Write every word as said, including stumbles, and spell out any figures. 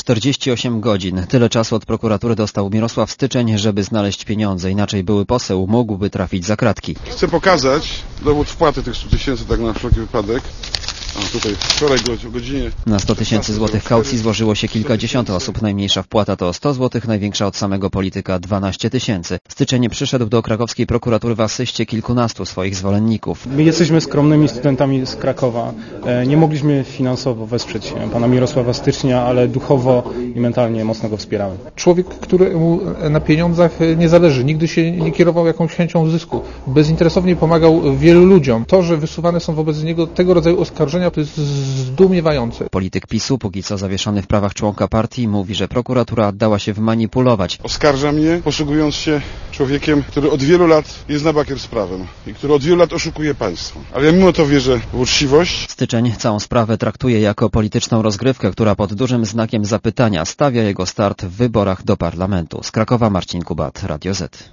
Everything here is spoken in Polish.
czterdzieści osiem godzin. Tyle czasu od prokuratury dostał Mirosław Styczeń, żeby znaleźć pieniądze. Inaczej były poseł mógłby trafić za kratki. Chcę pokazać dowód wpłaty tych stu tysięcy, tak na wszelki wypadek. A tutaj wczoraj o godzinie... Na sto tysięcy złotych kaucji złożyło się kilkadziesiąt osób. Najmniejsza wpłata to sto złotych, największa od samego polityka dwanaście tysięcy. Styczeń przyszedł do krakowskiej prokuratury w asyście kilkunastu swoich zwolenników. My jesteśmy skromnymi studentami z Krakowa. Nie mogliśmy finansowo wesprzeć pana Mirosława Stycznia, ale duchowo i mentalnie mocno go wspieramy. Człowiek, któremu na pieniądzach nie zależy, nigdy się nie kierował jakąś chęcią zysku. Bezinteresownie pomagał wielu ludziom. To, że wysuwane są wobec niego tego rodzaju oskarżenia, to jest zdumiewające. Polityk PiSu, póki co zawieszony w prawach członka partii, mówi, że prokuratura dała się wmanipulować. Oskarża mnie, posługując się człowiekiem, który od wielu lat jest na bakier z prawem i który od wielu lat oszukuje państwo. Ale ja mimo to wierzę w uczciwość. Styczeń całą sprawę traktuje jako polityczną rozgrywkę, która pod dużym znakiem zapytania stawia jego start w wyborach do parlamentu. Z Krakowa Marcin Kubat, Radio Z.